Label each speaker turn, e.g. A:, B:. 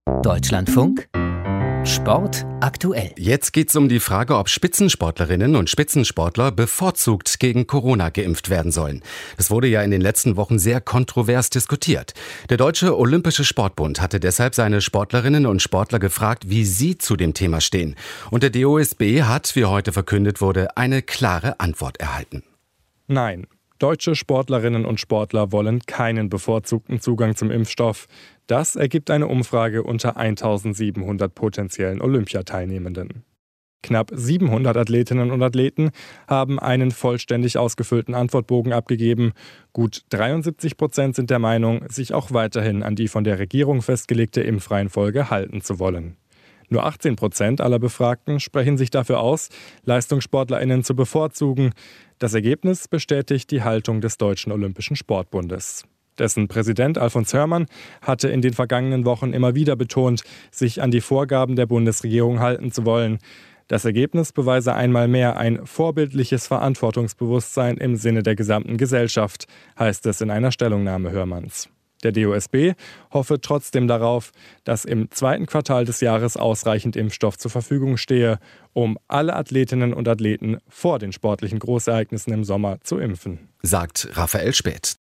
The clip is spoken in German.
A: Deutschlandfunk Sport aktuell.
B: Jetzt geht's um die Frage, ob Spitzensportlerinnen und Spitzensportler bevorzugt gegen Corona geimpft werden sollen. Das wurde ja in den letzten Wochen sehr kontrovers diskutiert. Der Deutsche Olympische Sportbund hatte deshalb seine Sportlerinnen und Sportler gefragt, wie sie zu dem Thema stehen. Und der DOSB hat, wie heute verkündet wurde, eine klare Antwort erhalten.
C: Nein. Deutsche Sportlerinnen und Sportler wollen keinen bevorzugten Zugang zum Impfstoff. Das ergibt eine Umfrage unter 1700 potenziellen Olympiateilnehmenden. Knapp 700 Athletinnen und Athleten haben einen vollständig ausgefüllten Antwortbogen abgegeben. Gut 73% sind der Meinung, sich auch weiterhin an die von der Regierung festgelegte Impfreihenfolge halten zu wollen. Nur 18% aller Befragten sprechen sich dafür aus, LeistungssportlerInnen zu bevorzugen. Das Ergebnis bestätigt die Haltung des Deutschen Olympischen Sportbundes. Dessen Präsident Alfons Hörmann hatte in den vergangenen Wochen immer wieder betont, sich an die Vorgaben der Bundesregierung halten zu wollen. Das Ergebnis beweise einmal mehr ein vorbildliches Verantwortungsbewusstsein im Sinne der gesamten Gesellschaft, heißt es in einer Stellungnahme Hörmanns. Der DOSB hoffe trotzdem darauf, dass im zweiten Quartal des Jahres ausreichend Impfstoff zur Verfügung stehe, um alle Athletinnen und Athleten vor den sportlichen Großereignissen im Sommer zu impfen.
B: Sagt Raphael Späth.